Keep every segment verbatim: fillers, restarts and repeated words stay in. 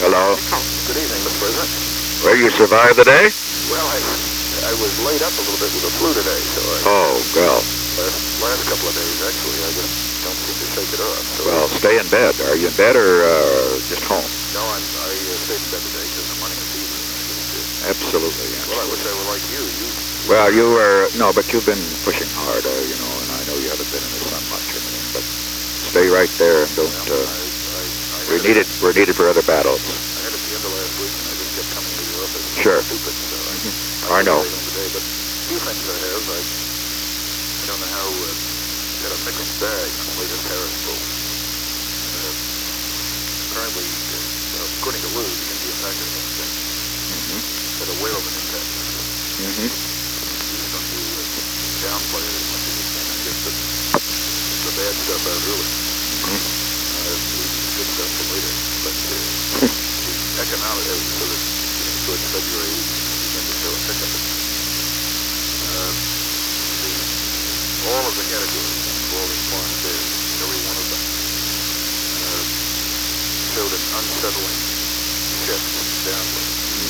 Hello. Good evening, Mister President. Well, you survived the day? Well, I I was laid up a little bit with the flu today, so I... Oh, well. Last, last couple of days, actually, I just don't seem to shake it off. So Well, stay in bed. Are you in bed or uh, just home? No, I'm, I uh, stayed in bed today because I'm running a fever. Absolutely, yes. Well, I wish I were like you. You. Well, you were... No, but you've been pushing hard, uh, you know, and I know you haven't been in the sun much or anything, but stay right there and don't... Well, Uh, I, I, I we're needed, we're needed for other battles. I had it the end of last week, and I just kept coming to your office. Sure. Stupid, so I, Mm-hmm. I know. Today, but a few things I have. I, I don't know how... Uh, got a mixed bag on the latest tariff bill. Uh, apparently, uh, according to Lou, the Indian package thing, Mm-hmm. had a whale of an impact. Mm-hmm. He's going to uh, downplay it as much as he can and get the, the bad stuff out early. Mm-hmm. Uh, leave the good stuff for later. But uh, the economic, uh, so that towards February, we begin to show a pickup. Uh, the, all of the categories involving foreign affairs, every one of them, uh, showed an unsettling shift downward.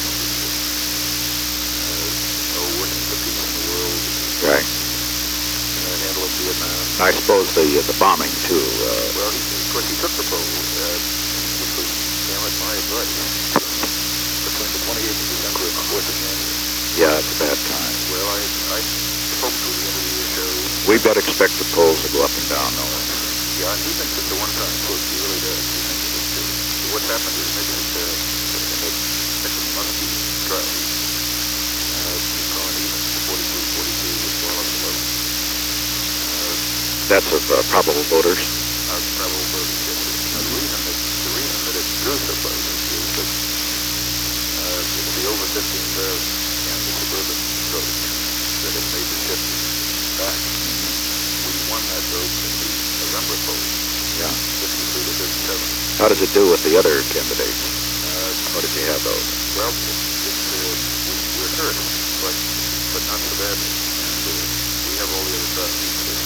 Uh, oh, working for peace in the world. Right. Uh, handling Vietnam. I suppose the uh, the bombing, too. Uh, Well, he, of course, he took the poll, uh, which was, damn it, my advice, between the twenty-eighth of December and the fourth of January. yeah, it's a bad time. Well, I, I hoped for the end of the year show. We've got to expect the polls to go up and down, though. Yeah, and he thinks it's a one-time push. He really does. He thinks it's uh, so what's happened is maybe it's uh, in the Nixon Muskie trial. Uh, he's gone even forty-two forty-two with Wallace eleven. Uh, That's of uh, probable voters. uh, probable voting. Now, the reason that the reason that it drew so close is that uh, it's the over fifteen thousand and the suburban vote that has made the shift back. We won that vote in the November poll. Yeah. fifty-three to thirty-seven. How does it do with the other candidates? Uh, How did you have those? well, it, it's, uh, we, we're hurt, but, but not so badly. And uh, we have all the other problems.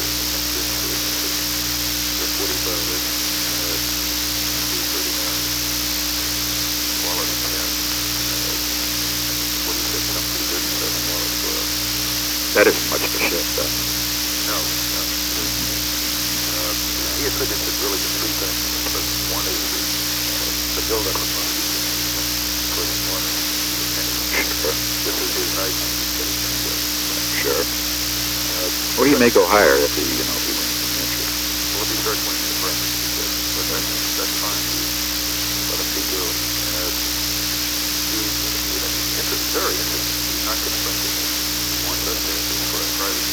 We're forty-five rich, uh, thirty-nine. Wallace ten, uh, forty-six up to thirty-seven, Wallace twelve. That isn't much of a shift, then. No, no. Uh, he attributes it really to three things. But one is the, uh, the build-up of money. Of course, one is Sure. this is his night. Sure. Uh, Well, he may go higher if he, you know, if he wins the country. Well, if he starts winning the primary, he said, but that's, that's fine. Let him keep going. Uh, he, it's very interesting. He's not confronting it. He wants us to do for a private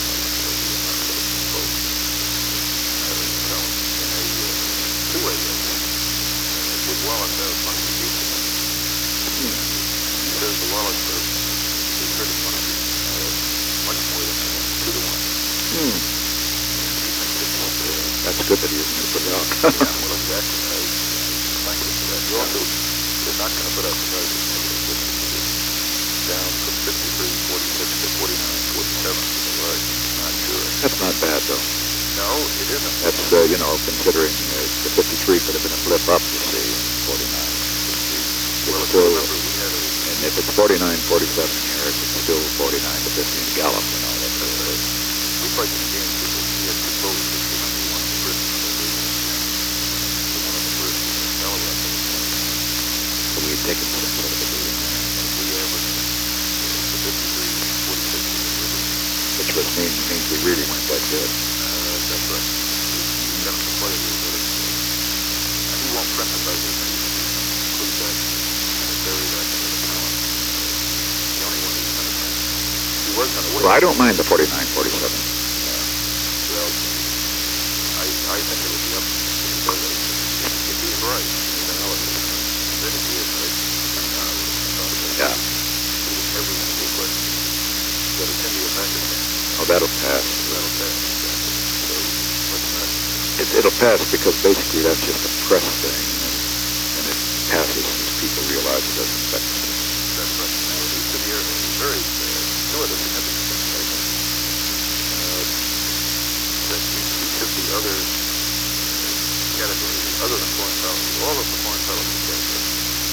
vote. Uh, so, in a uh, two-way vote, uh, with Wallace out, money to beat him. He says the Wallace vote is hurting money uh, much more than uh, two to one. Hmm. He thinks it's, uh, That's good that he isn't going to put it out. yeah, well, exactly. I, I thank you for that. You also, they're not going to put out the prices, which is down from fifty-three forty-six to forty-nine forty-seven. So I'm not sure. That's not bad, though. No, it isn't. That's, uh, you know, considering uh, the fifty-three could have been a blip up, you see, and forty-nine. Well, It's if you still, remember, we had a, and if it's forty-nine forty-seven here, it's still forty-nine to fifty in Gallup, you know. That's, uh, we played some games with it. We had two polls. We remember one in Britain and the one in the Britain. No, so we've taken some sort of a beating there, we averaged the fifty-three forty-six in the Britain. which was mean, means we really weren't that good. Uh, that's right. We got him to play a little bit. And he won't print the budget. Include that and bury that into the column. The only one he's going to print. He was going to win. Well, I don't mind the forty-nine forty-seven. Well, I, I think it would be up to the president. If he's right, he's an elephant. Then if he is right, I'm not Yeah. He would never win the question. But it's India Pakistan. Oh, that'll pass. That'll pass. So, let's not... It, it'll pass because basically that's just a press thing, and, and it passes as people realize it doesn't affect them. That's right. Now, it used to be very, uh, two other significant things, I think. Uh, that each of the other categories, other than foreign policy, all of the foreign policy categories,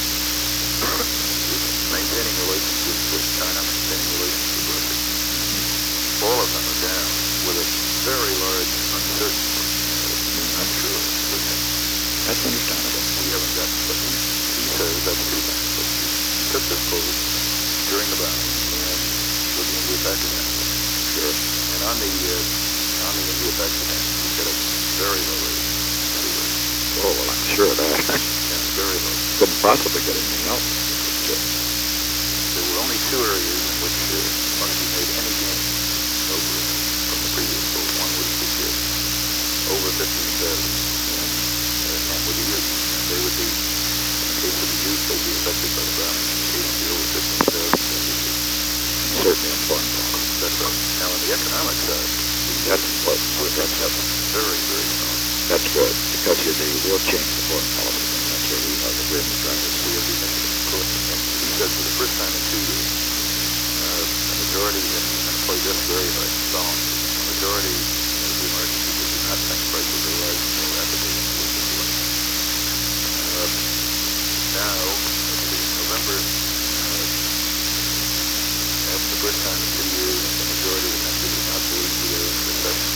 at this post during the bombing and with the India Pakistan. Sure. And on the uh, on the India Pakistan, we get a very low rate. Oh, well, I'm sure of that. Yeah, very low. Couldn't possibly get anything else. There were only two areas in which uh, Muskie made any gain over from the previous poll. One was the uh, over fifteen thousand, and, uh, and with the youth. And they would be, in the case of the youth, they'd be affected by the bombing. In the case of the over fifteen thousand, they would be. Certainly important. That's right. Now, on the economic side, That's important. we're that's very, very strong. That's good, because you do, will change the foreign policy, and that's where we have the great drivers. We have the initiative. And he said for the first time in two years, uh, the majority, and he's going to play this very hard, strong, the majority of the American people do not think prices are rising more rapidly than they were before. Uh, now, let's see, November, uh, after the first time in two years, the majority of the country does not believe we are in a recession.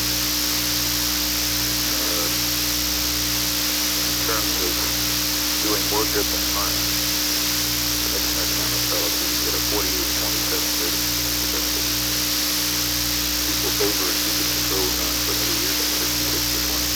Uh, in terms of doing more good than harm, the Nixon economic policy to get a forty-eight twenty-seven rating. People favor keeping controls on for another year at fifty-six to twenty.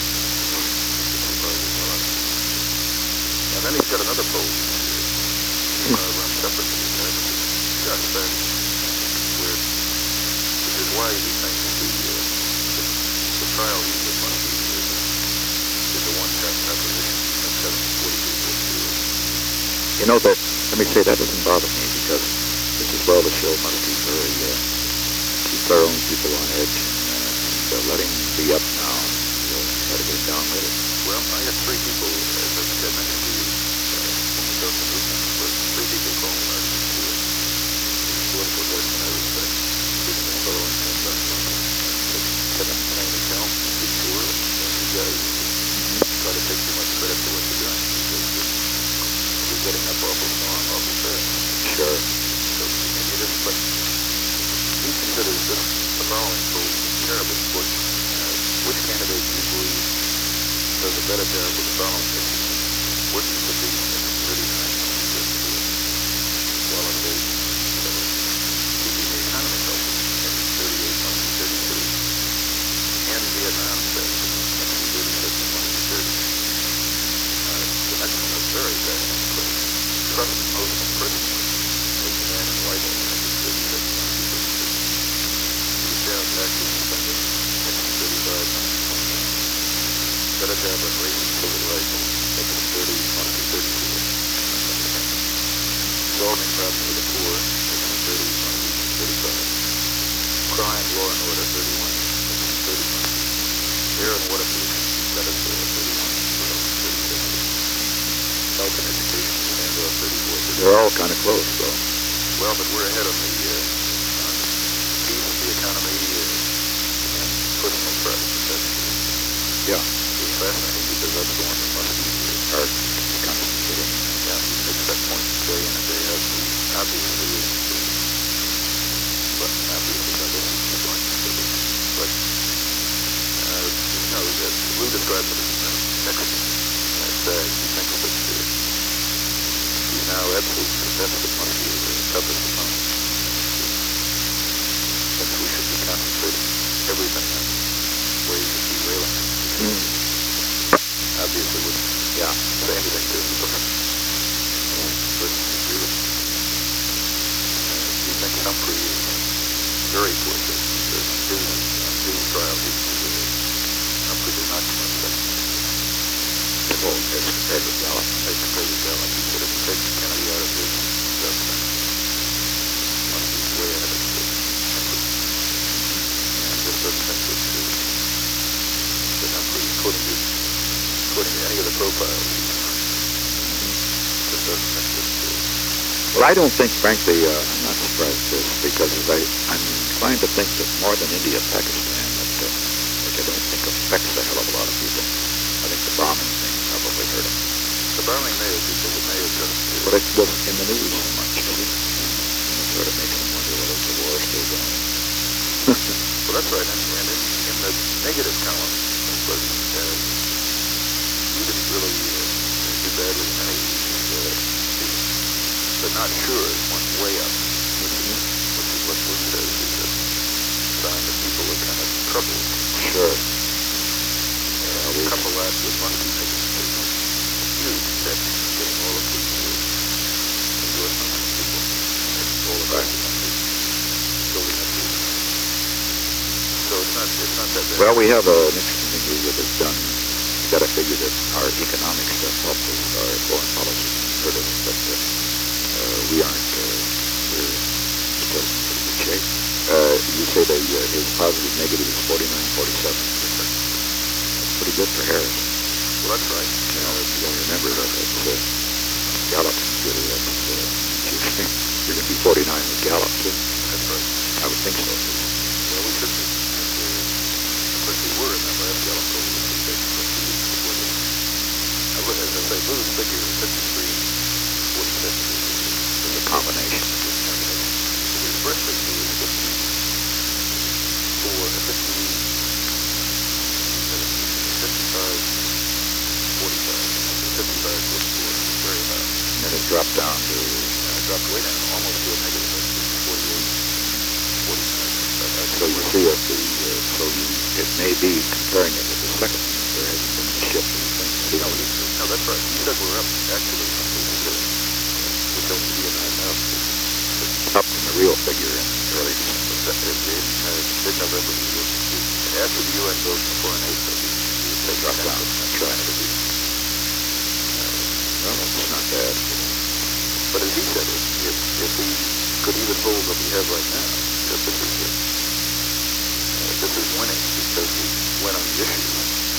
And then he's got another poll uh, run separately. Just that, where, which is why he thinks the, uh, the, the trial he would want to be is, is a one-shot proposition of seven forty-two forty-two. You know, that, let me say, that doesn't bother me, because this is well the show must be very, uh, keep our own people on edge, and uh, letting be up now, and we'll try to get it down later. Well, I had three people, as I think I mentioned to you, uh, when we talked to Newton, but three people called me last week to it. Political question I respect, keeping the fellow in hand on something. Kevin Kane is down, be sure, and you guys try to take too much credit for what you're doing, because you're getting up awful strong, awful fast. Sure. So maybe it is, but he considers this the following poll terribly important. Uh, which candidate do you believe does a better job with the following issues? Working for peace and thirty-nine quality, keeping the economy healthy and thirty-eight thirty-two, and Vietnam says thirty-six thirty. Uh, the next one is very bad. Trust most personally as the man in White House thirty-six thirty-two. Keep down taxes and spending thirty-five twenty-nine. Better job on raising civil rights thirty twenty thirty-two. Solving problems with the poor thirty twenty thirty-five. Crime, law and order thirty-one thirty-one. Air and water pollution that is thirty-one thirty-six. Health and education stand off thirty-four. They're all kind of close, though. Well, but we're ahead on the uh, on peace, the economy, uh, and personal privacy. That's Yeah. it's fascinating because that's the one that must be uh, Hard to concentrate. yeah, you make that point day in and day out. Obviously, it's, uh, but obviously that isn't the point. But uh, you know that Lou describes it as uh, Mexican. That's uh, he thinks that uh, he's now absolutely that's the must be the toughest opponent. That we should be concentrating everything on ways of derailing him. Mm. Obviously wouldn't Yeah. say anything to him, but wouldn't agree with him. Uh, he thinks Humphrey is very poor judge because his, on his trial, he, uh, Humphrey did not come up second. Oh, as compared with Gallup. As compared to Gallup, he said if you take Kennedy out of his stuff, then Humphrey's way ahead of Humphrey. And this doesn't think that, uh, that Humphrey, according to, according to any of the profiles, this doesn't think that, uh, Well, I don't think, frankly, uh, I'm not surprised at this, because as I, I'm inclined to think that more than India, Pakistan, that, uh, which I don't think affects a hell of a lot of people. I think the bombing thing probably hurt them. the bombing may have people that may have just, uh, But it wasn't in the news so much, was it? And it sort of makes them wonder, well, is the war still going? well, that's right, and, and in, in the negative column, but uh, we didn't really uh, do badly in any of these, uh, these, but not sure is way up, which is, which is what Bruce says is a sign that people are kind of troubled. Sure. Uh, you couple that with one making a huge step getting all of these endorsement from people. It's all about the country building up these. So it's not, it's not that bad. Well, we have an interesting thing that is done. We've got to figure that our economic stuff helps us, our foreign policy hurt us, but uh, uh, we aren't, uh, we're still in pretty good shape. Uh, you say that uh, his positive negative is forty-nine, forty-seven. That's pretty good for Harris. Well, that's right. You know, if you don't remember that, that's uh, Gallup computer, that's, uh, you're going to be forty-nine with Gallup, too. That's right. I would think so. Well, we should be. Of course, we were in that last Gallup poll. As I say, Lou's figure is fifty-three, forty-six. It's a combination. His birthday Lou is fifty-four, fifty, fifty-five, forty-five. fifty-five, forty-four, very high. And it dropped down to... Uh, dropped way down, almost to a negative, like forty-eight, forty-nine. So you see if the, uh, so you, it may be comparing it with the second one, there hasn't been a shift in things. No, he, no, that's right. He said we're up, actually, from the, which don't be enough. Up in the real figure in early December. In, in, uh, mid-November, he was, after the U N vote for foreign aid, he would take Drop down. That's right. Uh, well, that's not bad. But as he said, if, if, if we could even hold what we have right now, that this is it. Uh, this is winning because we went on the issues.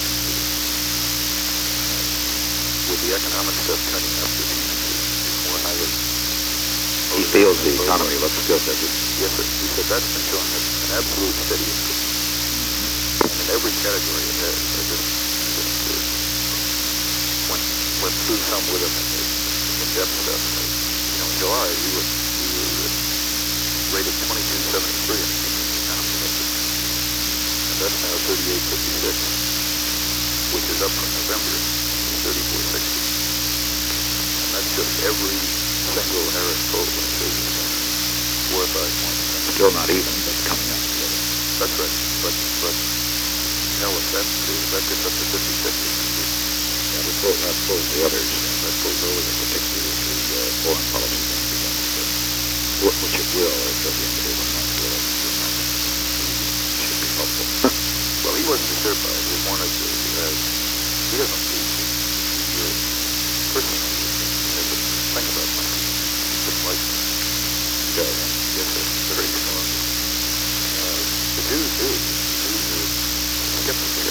With the economic stuff turning up, this is more highly... He feels the economy looks good, does it? Yes, sir. He said that's been showing us an absolute steady increase. And in every category it has. I just, I just uh, went, went through some with him in the in-depth stuff. You know, in July, we were, we were uh, rated twenty-two seventy-three in the economy. And that's now thirty-eight fifty-six, which is up from November, thirty-four sixty. And that's just every single Harris poll when it says four or five points. Still not even, but coming up together. That's right. But, but, hell, if that, if that gets up to fifty fifty, that would pull, that pulls the others, and that pulls over in particular the uh, foreign policy thing becomes, uh, which it will, as of the end of this month, will, it should be helpful. Well, he wasn't disturbed by it. He wanted to, uh, he doesn't see, he, uh, personally, he has a thing about money. Just like, So, yes, it's very strong. Uh, the Jews do. The Jews are skeptical.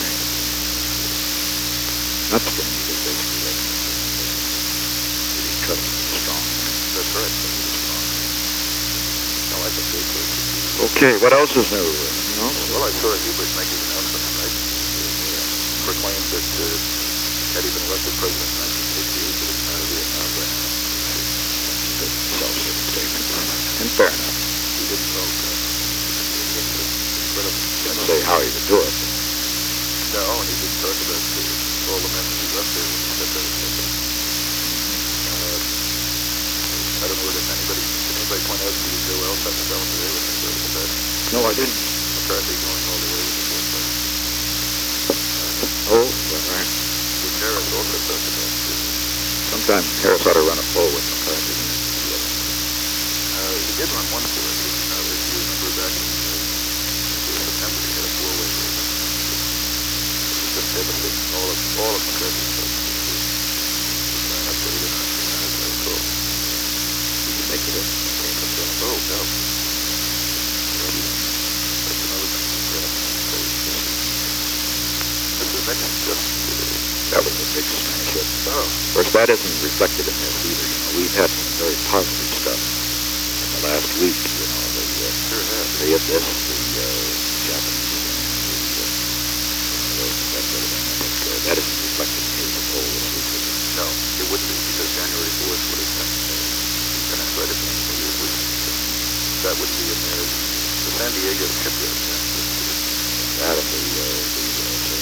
not strange, because basically that's really cutting strong. That's right. Strong. I like the big place. Okay, what else is new? You know? Well, I saw Hubert make his announcement tonight. He uh, proclaimed that uh, had he been elected president in nineteen sixty-eight, it would not be a now by now. Self-serving statement. And fair enough. He didn't vote. Uh, incredible. Didn't say how he would do it. No, and he didn't talk about uh, all the men he left there when he stepped out of the uh, I don't know whether anybody, did anybody point out to you Joe Elf on the ballot today with him about that? No, I didn't. McCarthy going all the way with the fourth place. Oh, is that right? Which Harris also talked about. Too. Sometime Harris ought to run a poll with McCarthy. Uh, he did run one for it. Uh, if you remember back in uh, September, he had a four-way race. It was just devastating. All of, all of McCarthy's folks. He ran up to eight or nine percent, as I recall. Did you make it in? Oh, no. That's another thing. This is next just... That was a big smash hit. Oh. Of course, that isn't reflected in this either. You know, we've had some very positive stuff in the last week. You know, the uh, Sure have. they had this, the uh, Japanese, and the, uh, those, that sort of thing. I think uh, that isn't reflected in his poll. No, it wouldn't be because January fourth would have been finished right at the end of the year. Would that would be in there. The San Diego shipyard. Yeah. That and the, uh, the, uh, the,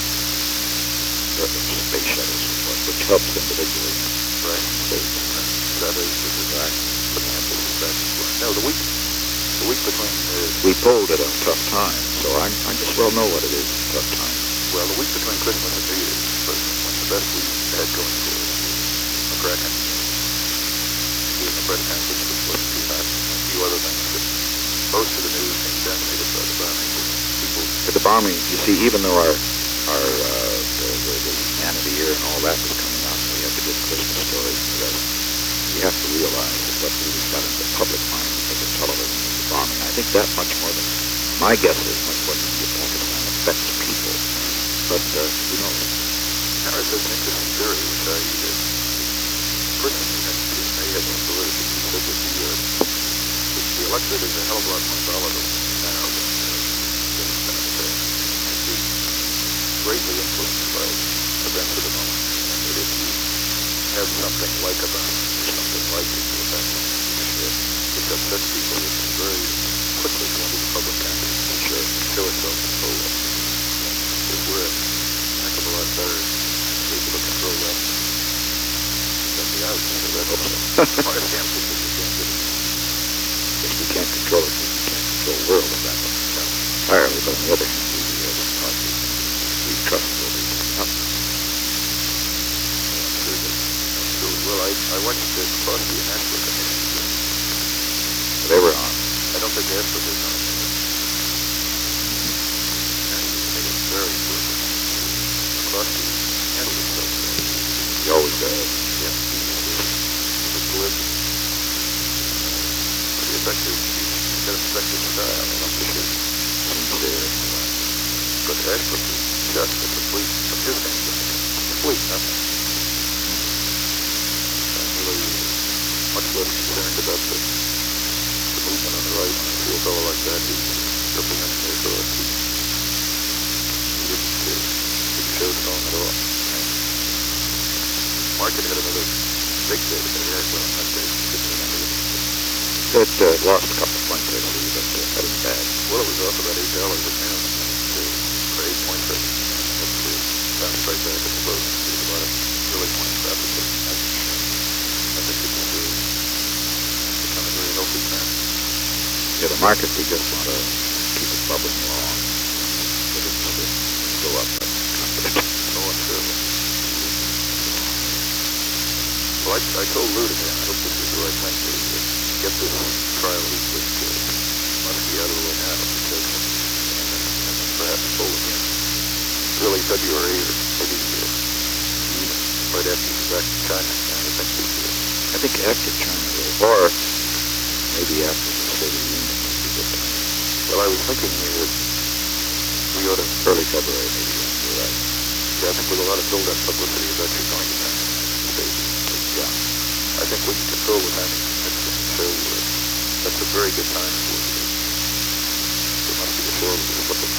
uh, the space shuttles, which helps individually. Right. States. Chavez was the guy putting emphasis back and forth. No, the week, the week between uh, We polled it on tough times, so I, I just well know what it is, tough times. well, the week between Christmas and New Year's was one of the best weeks had going for us. McCracken doing the press conference, which wasn't too hot, and a few other things, but most of the news being dominated by the bombing. People, But the bombing, you see, even though our our uh, the, the, the man of the year and all that was coming out, and we had the good Christmas stories and the rest, you have to realize that what really got into the public mind because of television was the bombing. I think that much more than, my guess is much more than the Pakistan affects people. But uh, who knows? Harris has an interesting theory, which I uh, personally think it may have some validity. He said that the, uh, that the electorate is a hell of a lot more volatile now than, uh, than it's been in the past. And be greatly influenced by events of the moment. And that if you have something like a bomb, or something like the effect, it upsets people, it can very quickly go into the public consciousness and show, show itself in full way. If we're a heck of a lot better able to control that than the out, so that's part of the answer that you can't get it. If we can't control it, we can't control the world of that one entirely. But on the other hand, we uh, ought to be trustworthy. Yep. I'm sure that, I'm sure we will. I, I watched the Crosby and Ashbrook commission. They were on. I don't think Ashbrook is on it. And he made it very good. Crosby handled himself. He always does. Yeah, he was glib. Pretty effective. He's got an effective style. I love the shit. Sincere. But Ashbrook is just a complete, from his standpoint, complete nothing. I'm really much less concerned about the, the movement on the right. When I see a fellow like that who's representing their thoughts, he, he didn't, uh, didn't show the tone at all. Market had another big day today, as well, that day. Couldn't remember it. It uh, lost a couple of points, I see, but uh, that isn't bad. Well, it was off about eight dollars at noon. And, uh, for eight points, right? And it's uh, bounced right back at the close. There's a lot of really points profit. But I, I think it's uh, become a very healthy trend. Yeah, the market, we just want to keep it bubbling along. But it's uh, go up. I'm confident. Oh, I'm sure. Well, I, I told Lou today, and I hope this is the right thing to uh, get this trial heat with uh, Muskie out of the way now, because, and then, and then perhaps pull again early February, or maybe uh, even right after he's back to China. And I think that, uh, I think after China, or maybe after the State of the Union would be good time. well, I was thinking uh, we ought to, Early February, maybe, after that. yeah, I think with a lot of build-up publicity is actually going to China. Yeah. I think we can control the timing. So uh, that's a very good time for it. There must be a floor with the flipping.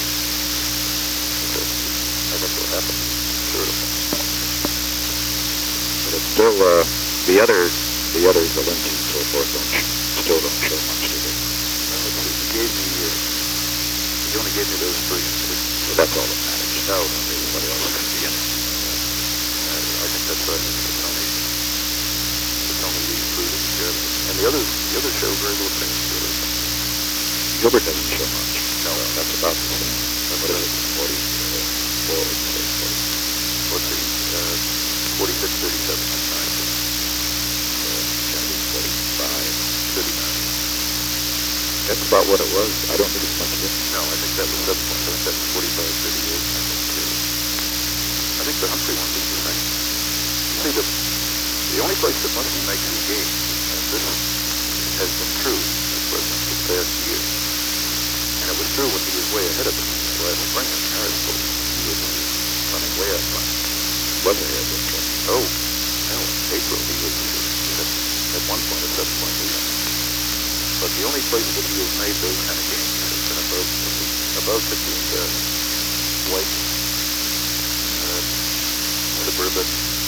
I think it'll happen. Sure it'll happen. But it's still, uh, the other, the others, the Lindsay and so forth, don't, still don't show much, do they? Well, let's see. He gave me, uh, he only gave me those three. So that's all that matters. No, Everybody else can be in it. uh, I think that's right. It's only, it's only these three that we share. And the others, the others show very little things, really. Gilbert doesn't show much. No, That's about the same. What is it, forty-four, forty? Let's see, uh, forty-six, thirty-seven, that's nine. Uh, Kennedy, forty-five. thirty-nine. That's about what it was. I don't think it's much different. No, I think that was seven points. I think that was forty-five, thirty-eight. I think, uh, I think the Humphrey one was the same. See, the, the only place that Muskie makes his game, and this has been true as president for the past year, and it was true when he was way ahead of us last spring in Harrisburg. He was running way up front. Was it ahead of it? Oh, no, in April he was uh, at, at one point a seven-point lead. But the only place that he has made those kind of games has been above, above fifteen thousand. White, uh, suburban,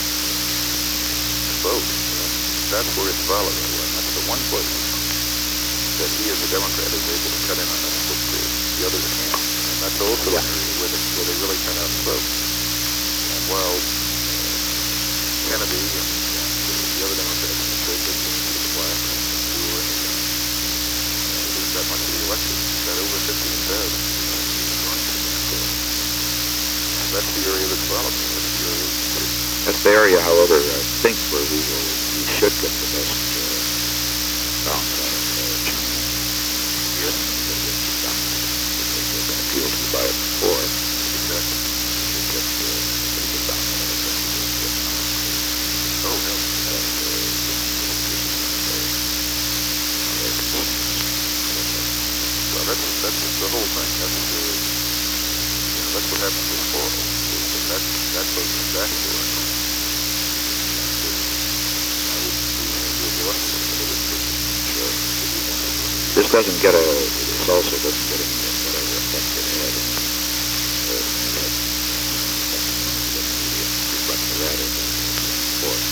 vote. That's where it's volatile, and that's the one place that he as a Democrat is able to cut in on us that the, the others can't. And that's also Yeah. an area where they, where they really turn out and vote. And while uh, Kennedy and, and uh, the other Democrats in the state, says, he's going to. And that's the area that's relevant. That's the area that's That's the area, however, I think where we will, we should get the best uh, bounce out of uh, China. Yes. Because they've been appealed to by it before. Exactly. We should get uh, a pretty good bounce out of it. Oh, hell. And, uh, Well, that's, that's the whole thing. That's, uh, you know, that's what happened with Coral. That, that was exactly what happened. This doesn't get a, this also doesn't get any whatever effect it had in uh, that reflect the rather than the fourth.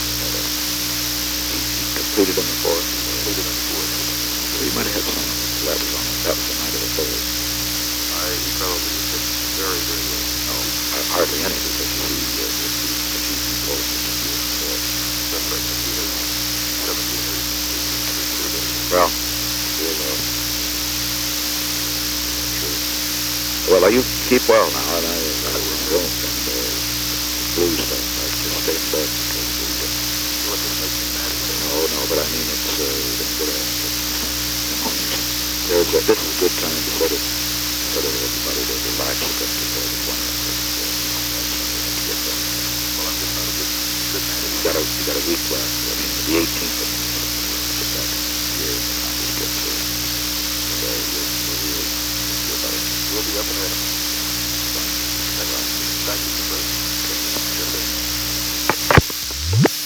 He, he completed on the fourth. Completed on the fourth. So he might have had some letters on it. That was the night of the third. I, he probably did very, very well. No, uh, hardly any, because you see, uh, if he, if he composed it, he was the fourth. That's right. He has seventeen or eighteen days. Well, we'll, uh, sure. Well, uh, you keep well now, and I, I will go and uh, blue stuff. I just stay in bed because we get... Well, it makes me mad. No, no, but I mean, it's, uh, we're going to get a... There's a, this is a good time to sort of, sort of everybody to relax a bit before the planet. Uh, you know, get done. Well, I'm just not a good, good man. You got a, you got a week left. I mean, the eighteenth of get back here, and I'll just get to, and uh, you'll, you'll, you'll, you'll, We'll be up and at 'em.